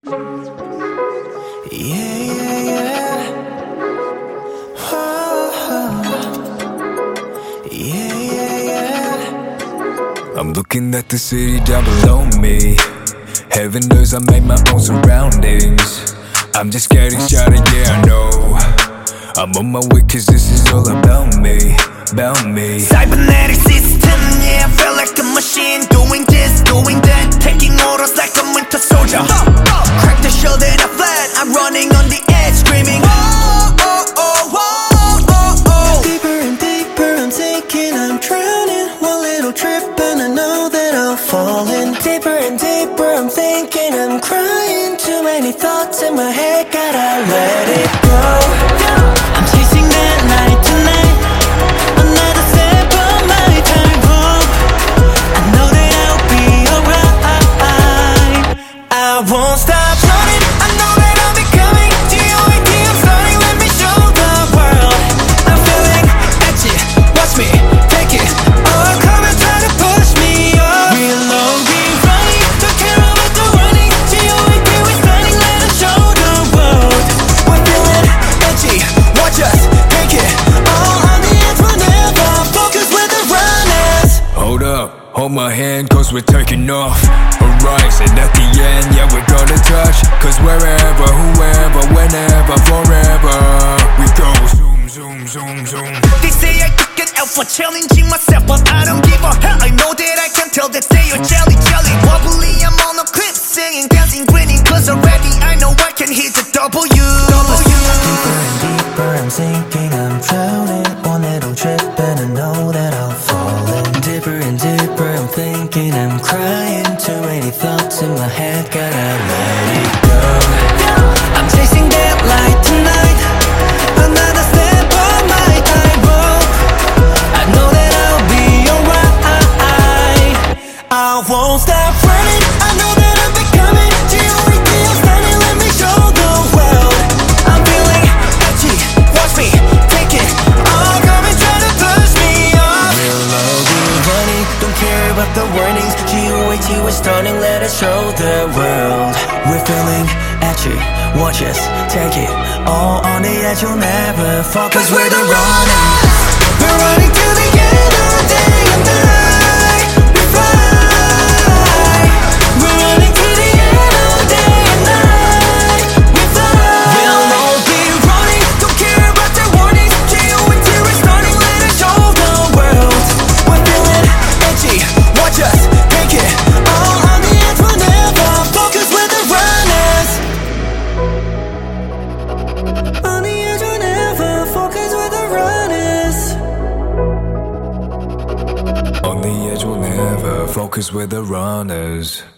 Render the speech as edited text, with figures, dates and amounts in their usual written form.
Yeah, yeah, yeah. Oh, yeah, yeah, yeah. I'm looking at the city down below me. Heaven knows I make my own surroundings. I'm just getting started, yeah, I know. I'm on my way cause this is all about me, about me. Cybernetic system, yeah, I feel like a machine. Doing this, doing that, taking orders like a winter soldier. Crack the shell that I fled, I'm running on the edge, screaming whoa, oh, oh, whoa, oh, oh. Deeper and deeper I'm sinking, I'm drowning. One little trip and I know that I'll fall in. Deeper and deeper I'm thinking, I'm crying. Too many thoughts in my head, gotta let it go. I'm chasing that night tonight. Another step on my tightrope. I know that I'll be alright. I won't stop running. I know that I'll be coming. G-O-A-T, I'm starting, let me show the world. I'm feeling edgy, watch me take it. Oh, come and try to push me up. We'll all be running, don't care about the running. G-O-A-T, we're starting, let us show the world. We're feeling edgy, watch us take it. All on the edge, we'll never focus with the runners. Hold up, hold my hand cause we're taking off. Horizon at the end, yeah we're gonna touch. Cause wherever, whoever, whenever, forever we go zoom, zoom, zoom, zoom. They say I could get out for challenging myself, but I don't give a hell. I know that I can tell that they are jelly, jelly. Wobbly, I'm on a clip, singing, dancing, grinning. Cause already I know I can hit the W. Deeper and deeper I'm sinking, I'm drowning. One little trip and I know that I'll fall in. Deeper and deeper I'm thinking, I'm crying. Too many thoughts in my head, gotta let it go. I'm chasing that light tonight. Another step on my tightrope. I know that I'll be alright. I won't stop running. I know that I'm becoming. G-O-A-T, I'm standing, let me show the world. I'm feeling edgy, watch me take it. Oh, come and try to push me off. We'll all be running, don't care about the warnings. G-O-A-T, we're starting, let us show the world. We're feeling edgy, watch us take it. All on the edge, you'll never fall. Cause we're the runners. We're running to the end of the day and night. We fly. We're running to the end of the day and night. We fly. We'll all be running, don't care about their warnings. G-O-A-T, we're starting, let us show the world. We're feeling edgy, watch us take it. All on the edge, we'll never focus with the runners. On the edge, we'll never focus with the runners. On the edge we'll never focus with the runners.